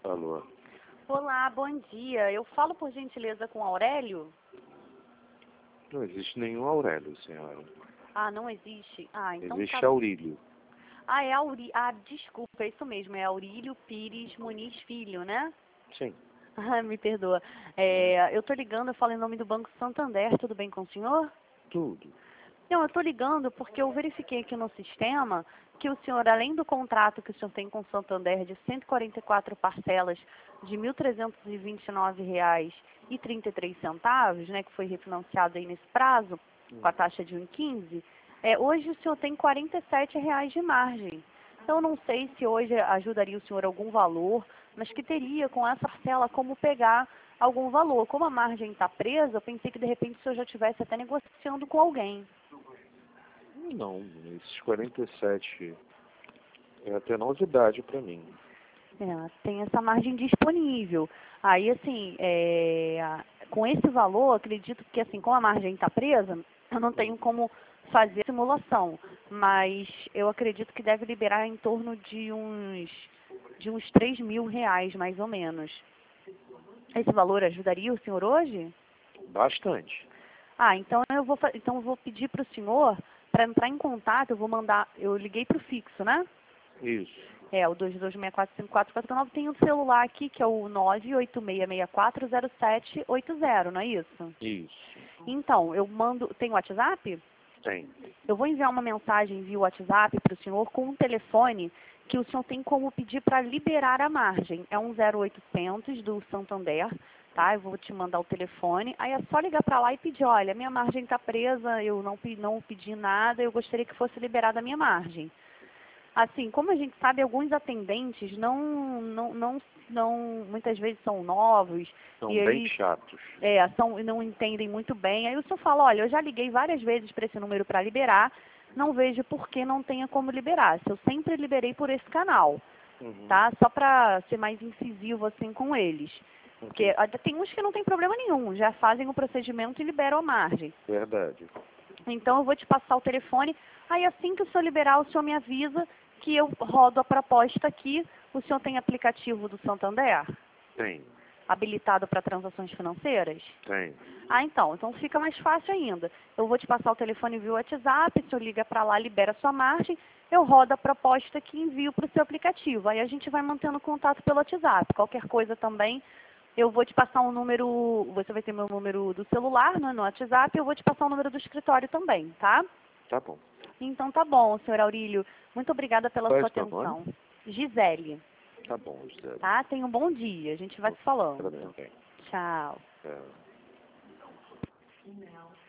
Alô. Olá, bom dia. Eu falo por gentileza com Aurélio? Não existe nenhum Aurélio, senhora. Ah, não existe? Ah, então Existe tá. Aurílio. Ah, é Aurílio. Ah, desculpa, é isso mesmo. É Aurílio Pires Muniz Filho, né? Sim. Ah, me perdoa. Eu tô ligando, eu falo em nome do Banco Santander. Tudo bem com o senhor? Tudo. Não, eu tô ligando porque eu verifiquei aqui no sistema que o senhor, além do contrato que o senhor tem com o Santander de 144 parcelas de R$ 1.329,33, né, que foi refinanciado aí nesse prazo, com a taxa de 1,15, hoje o senhor tem R$ 47 de margem. Então, eu não sei se hoje ajudaria o senhor algum valor, mas que teria com essa parcela como pegar algum valor. Como a margem está presa, eu pensei que de repente o senhor já estivesse até negociando com alguém. Não, esses 47 é até novidade para mim. Tem essa margem disponível. Aí, assim, com esse valor, acredito que, assim, como a margem está presa, eu não tenho como fazer simulação, mas eu acredito que deve liberar em torno de uns R$ 3.000, mais ou menos. Esse valor ajudaria o senhor hoje? Bastante. Ah, então eu vou pedir para o senhor, para entrar em contato, eu liguei para o fixo, né? Isso. O 22645449 tem um celular aqui que é o 986640780, não é isso? Isso. Então, tem WhatsApp? Tem. Eu vou enviar uma mensagem via WhatsApp para o senhor com um telefone que o senhor tem como pedir para liberar a margem. É um 0800 do Santander, tá? Eu vou te mandar o telefone. Aí é só ligar para lá e pedir, olha, minha margem está presa, eu não pedi nada, eu gostaria que fosse liberada a minha margem. Assim, como a gente sabe, alguns atendentes muitas vezes são novos São e bem eles chatos. não entendem muito bem. Aí o senhor fala, olha, eu já liguei várias vezes para esse número para liberar, não vejo por que não tenha como liberar. Se eu sempre liberei por esse canal, Uhum. tá? Só para ser mais incisivo assim com eles. Porque tem uns que não tem problema nenhum, já fazem o procedimento e liberam a margem. Verdade. Então, eu vou te passar o telefone. Aí, assim que o senhor liberar, o senhor me avisa que eu rodo a proposta aqui. O senhor tem aplicativo do Santander? Tem. Habilitado para transações financeiras? Tem. Ah, então fica mais fácil ainda. Eu vou te passar o telefone via WhatsApp, o senhor liga para lá, libera a sua margem, eu rodo a proposta aqui e envio para o seu aplicativo. Aí a gente vai mantendo contato pelo WhatsApp. Qualquer coisa também, eu vou te passar um número, você vai ter meu número do celular, né, no WhatsApp, eu vou te passar o número do escritório também, tá? Tá bom. Então tá bom, senhor Aurílio. Muito obrigada pela Qual é sua o seu nome? atenção. Gisele, Tá bom, José. tá? Tenha um bom dia. A gente vai se falando. Também. Tchau. É.